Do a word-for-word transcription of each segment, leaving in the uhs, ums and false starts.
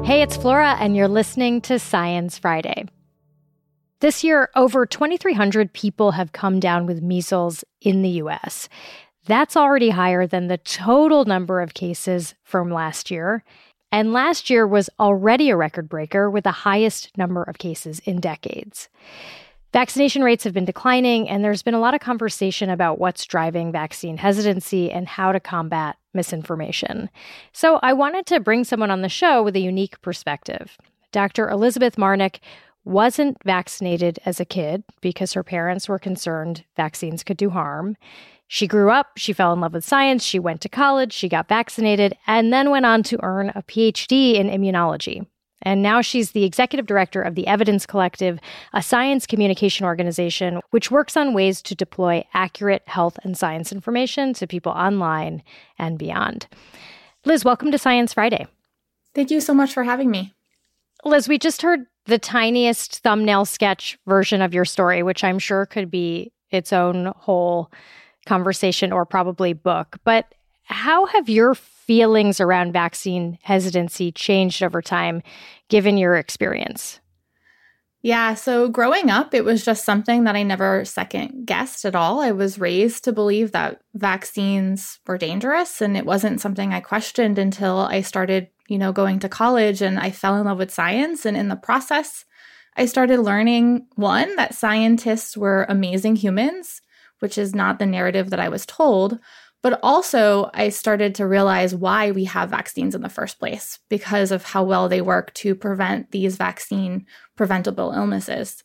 Hey, it's Flora, and you're listening to Science Friday. This year, over twenty-three hundred people have come down with measles in the U S. That's already higher than the total number of cases from last year. And last year was already a record breaker with the highest number of cases in decades. Vaccination rates have been declining, and there's been a lot of conversation about what's driving vaccine hesitancy and how to combat misinformation. So I wanted to bring someone on the show with a unique perspective. Doctor Elizabeth Marnick wasn't vaccinated as a kid because her parents were concerned vaccines could do harm. She grew up, she fell in love with science, she went to college, she got vaccinated, and then went on to earn a P H D in immunology. And now she's the executive director of the Evidence Collective, a science communication organization which works on ways to deploy accurate health and science information to people online and beyond. Liz, welcome to Science Friday. Thank you so much for having me. Liz, we just heard the tiniest thumbnail sketch version of your story, which I'm sure could be its own whole conversation or probably book. But how have your feelings around vaccine hesitancy changed over time, given your experience? Yeah, so growing up, it was just something that I never second guessed at all. I was raised to believe that vaccines were dangerous, and it wasn't something I questioned until I started, you know, going to college and I fell in love with science. And in the process, I started learning, one, that scientists were amazing humans, which is not the narrative that I was told. But also, I started to realize why we have vaccines in the first place, because of how well they work to prevent these vaccine-preventable illnesses.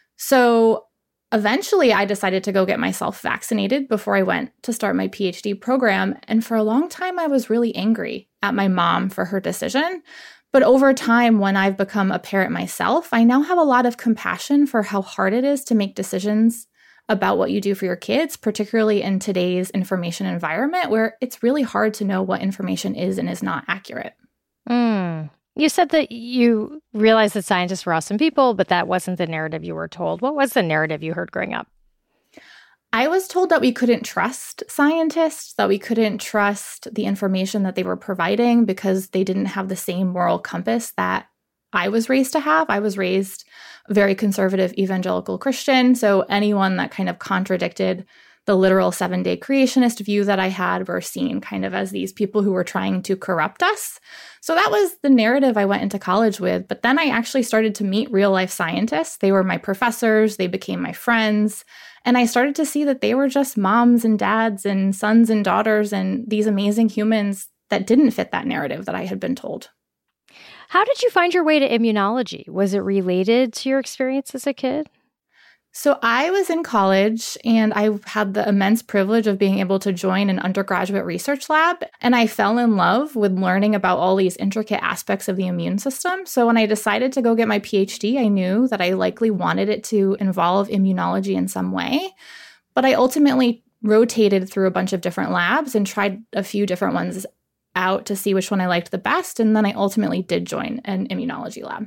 So eventually, I decided to go get myself vaccinated before I went to start my P H D program. And for a long time, I was really angry at my mom for her decision. But over time, when I've become a parent myself, I now have a lot of compassion for how hard it is to make decisions about what you do for your kids, particularly in today's information environment where it's really hard to know what information is and is not accurate. Mm. You said that you realized that scientists were awesome people, but that wasn't the narrative you were told. What was the narrative you heard growing up? I was told that we couldn't trust scientists, that we couldn't trust the information that they were providing because they didn't have the same moral compass that I was raised to have. I was raised a very conservative evangelical Christian. So anyone that kind of contradicted the literal seven-day creationist view that I had were seen kind of as these people who were trying to corrupt us. So that was the narrative I went into college with. But then I actually started to meet real-life scientists. They were my professors. They became my friends. And I started to see that they were just moms and dads and sons and daughters and these amazing humans that didn't fit that narrative that I had been told. How did you find your way to immunology? Was it related to your experience as a kid? So I was in college and I had the immense privilege of being able to join an undergraduate research lab. And I fell in love with learning about all these intricate aspects of the immune system. So when I decided to go get my P H D, I knew that I likely wanted it to involve immunology in some way. But I ultimately rotated through a bunch of different labs and tried a few different ones out to see which one I liked the best. And then I ultimately did join an immunology lab.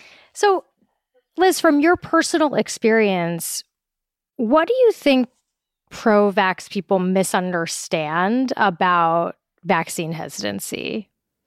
So, Liz, from your personal experience, what do you think pro-vax people misunderstand about vaccine hesitancy?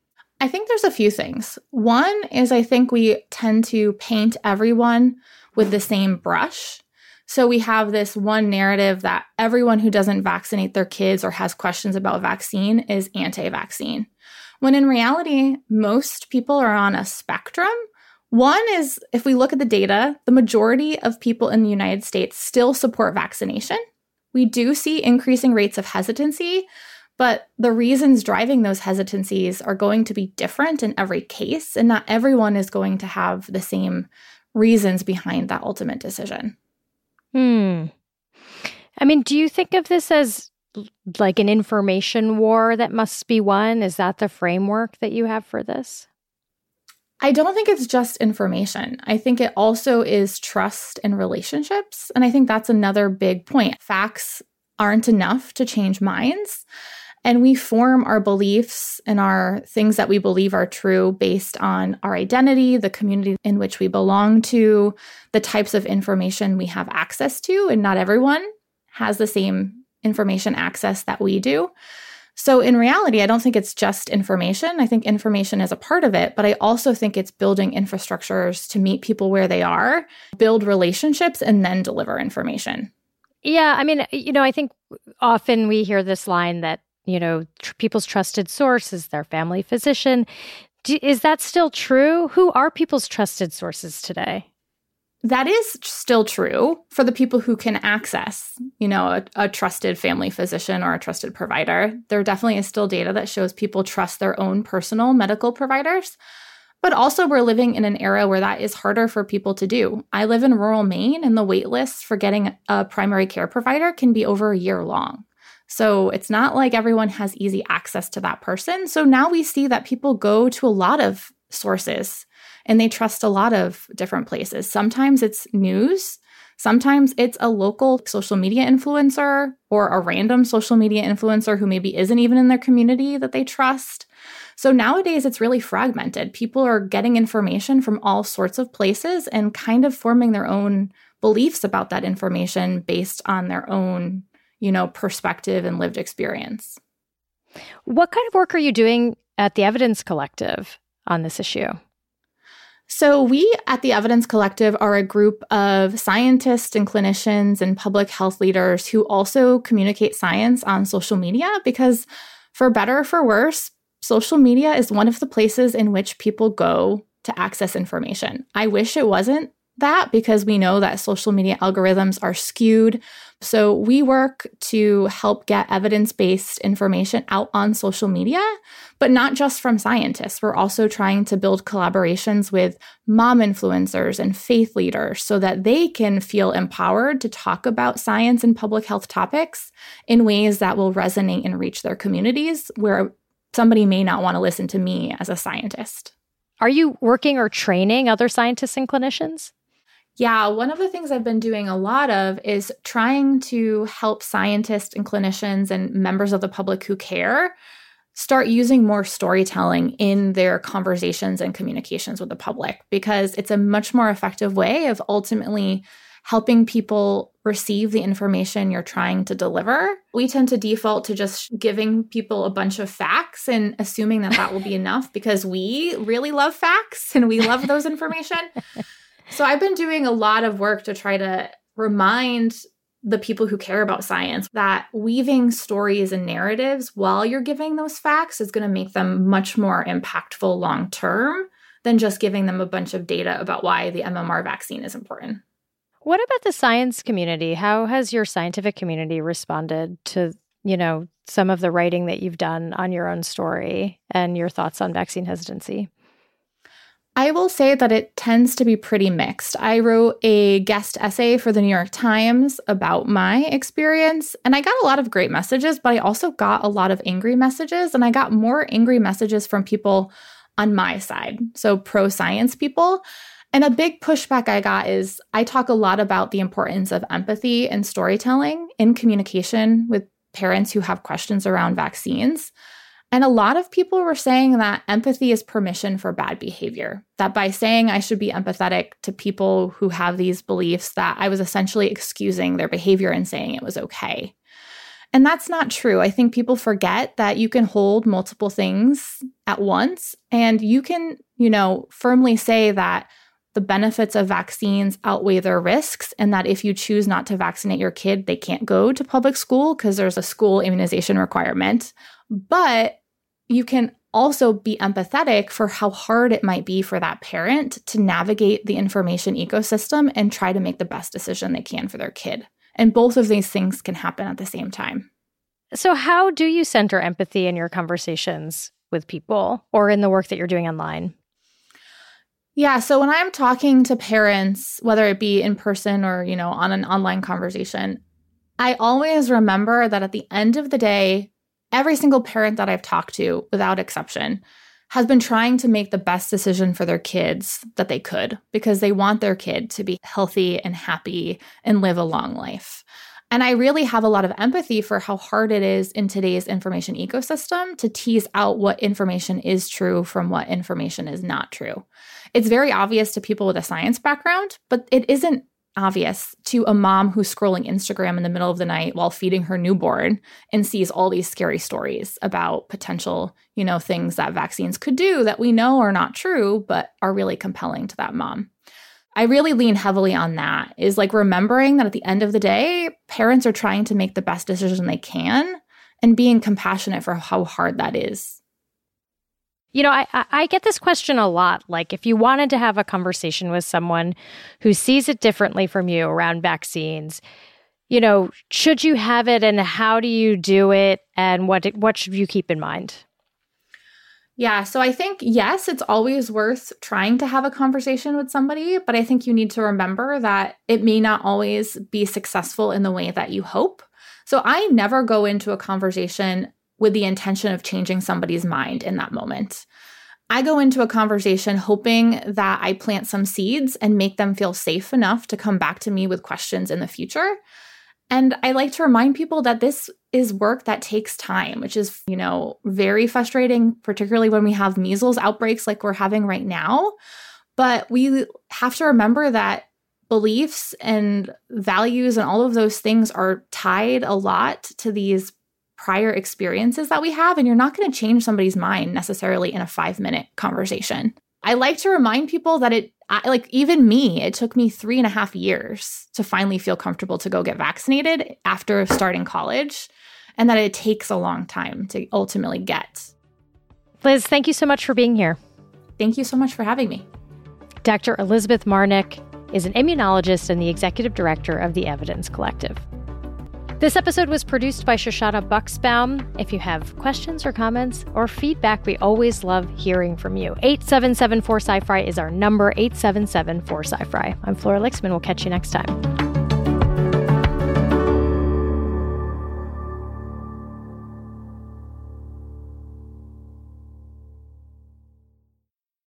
I think there's a few things. One is I think we tend to paint everyone with the same brush. So we have this one narrative that everyone who doesn't vaccinate their kids or has questions about vaccine is anti-vaccine. When in reality, most people are on a spectrum. One is, if we look at the data, the majority of people in the United States still support vaccination. We do see increasing rates of hesitancy, but the reasons driving those hesitancies are going to be different in every case, and not everyone is going to have the same reasons behind that ultimate decision. Hmm. I mean, do you think of this as like an information war that must be won? Is that the framework that you have for this? I don't think it's just information. I think it also is trust and relationships. And I think that's another big point. Facts aren't enough to change minds. And we form our beliefs and our things that we believe are true based on our identity, the community in which we belong to, the types of information we have access to. And not everyone has the same information access that we do. So in reality, I don't think it's just information. I think information is a part of it, but I also think it's building infrastructures to meet people where they are, build relationships, and then deliver information. Yeah, I mean, you know, I think often we hear this line that, you know, tr- people's trusted source is their family physician. Do, is that still true? Who are people's trusted sources today? That is still true for the people who can access, you know, a, a trusted family physician or a trusted provider. There definitely is still data that shows people trust their own personal medical providers. But also we're living in an era where that is harder for people to do. I live in rural Maine, and the wait list for getting a primary care provider can be over a year long. So it's not like everyone has easy access to that person. So now we see that people go to a lot of sources and they trust a lot of different places. Sometimes it's news. Sometimes it's a local social media influencer or a random social media influencer who maybe isn't even in their community that they trust. So nowadays it's really fragmented. People are getting information from all sorts of places and kind of forming their own beliefs about that information based on their own, you know, perspective and lived experience. What kind of work are you doing at the Evidence Collective on this issue? So we at the Evidence Collective are a group of scientists and clinicians and public health leaders who also communicate science on social media because, for better or for worse, social media is one of the places in which people go to access information. I wish it wasn't that because we know that social media algorithms are skewed. So we work to help get evidence-based information out on social media, but not just from scientists. We're also trying to build collaborations with mom influencers and faith leaders so that they can feel empowered to talk about science and public health topics in ways that will resonate and reach their communities where somebody may not want to listen to me as a scientist. Are you working or training other scientists and clinicians? Yeah, one of the things I've been doing a lot of is trying to help scientists and clinicians and members of the public who care start using more storytelling in their conversations and communications with the public, because it's a much more effective way of ultimately helping people receive the information you're trying to deliver. We tend to default to just giving people a bunch of facts and assuming that that will be enough because we really love facts and we love those information. So I've been doing a lot of work to try to remind the people who care about science that weaving stories and narratives while you're giving those facts is going to make them much more impactful long term than just giving them a bunch of data about why the M M R vaccine is important. What about the science community? How has your scientific community responded to, you know, some of the writing that you've done on your own story and your thoughts on vaccine hesitancy? I will say that it tends to be pretty mixed. I wrote a guest essay for the New York Times about my experience, and I got a lot of great messages, but I also got a lot of angry messages, and I got more angry messages from people on my side, so pro-science people. And a big pushback I got is I talk a lot about the importance of empathy and storytelling in communication with parents who have questions around vaccines. And a lot of people were saying that empathy is permission for bad behavior, that by saying I should be empathetic to people who have these beliefs, that I was essentially excusing their behavior and saying it was okay. And that's not true. I think people forget that you can hold multiple things at once, and you can, you know, firmly say that the benefits of vaccines outweigh their risks, and that if you choose not to vaccinate your kid, they can't go to public school because there's a school immunization requirement. But you can also be empathetic for how hard it might be for that parent to navigate the information ecosystem and try to make the best decision they can for their kid. And both of these things can happen at the same time. So how do you center empathy in your conversations with people or in the work that you're doing online? Yeah, so when I'm talking to parents, whether it be in person or, you know, on an online conversation, I always remember that at the end of the day, every single parent that I've talked to, without exception, has been trying to make the best decision for their kids that they could because they want their kid to be healthy and happy and live a long life. And I really have a lot of empathy for how hard it is in today's information ecosystem to tease out what information is true from what information is not true. It's very obvious to people with a science background, but it isn't obvious to a mom who's scrolling Instagram in the middle of the night while feeding her newborn and sees all these scary stories about potential, you know, things that vaccines could do that we know are not true, but are really compelling to that mom. I really lean heavily on that, is like remembering that at the end of the day, parents are trying to make the best decision they can and being compassionate for how hard that is. You know, I, I get this question a lot. Like, if you wanted to have a conversation with someone who sees it differently from you around vaccines, you know, should you have it and how do you do it and what what should you keep in mind? Yeah, so I think, yes, it's always worth trying to have a conversation with somebody, but I think you need to remember that it may not always be successful in the way that you hope. So I never go into a conversation with the intention of changing somebody's mind in that moment. I go into a conversation hoping that I plant some seeds and make them feel safe enough to come back to me with questions in the future. And I like to remind people that this is work that takes time, which is, you know, very frustrating, particularly when we have measles outbreaks like we're having right now. But we have to remember that beliefs and values and all of those things are tied a lot to these prior experiences that we have, and you're not going to change somebody's mind necessarily in a five-minute conversation. I like to remind people that it, I, like even me, it took me three and a half years to finally feel comfortable to go get vaccinated after starting college, and that it takes a long time to ultimately get. Liz, thank you so much for being here. Thank you so much for having me. Doctor Elizabeth Marnick is an immunologist and the executive director of the Evidence Collective. This episode was produced by Shoshana Buxbaum. If you have questions or comments or feedback, we always love hearing from you. eight seven seven four sci fi is our number, eight seven seven four sci fi. I'm Flora Lixman. We'll catch you next time.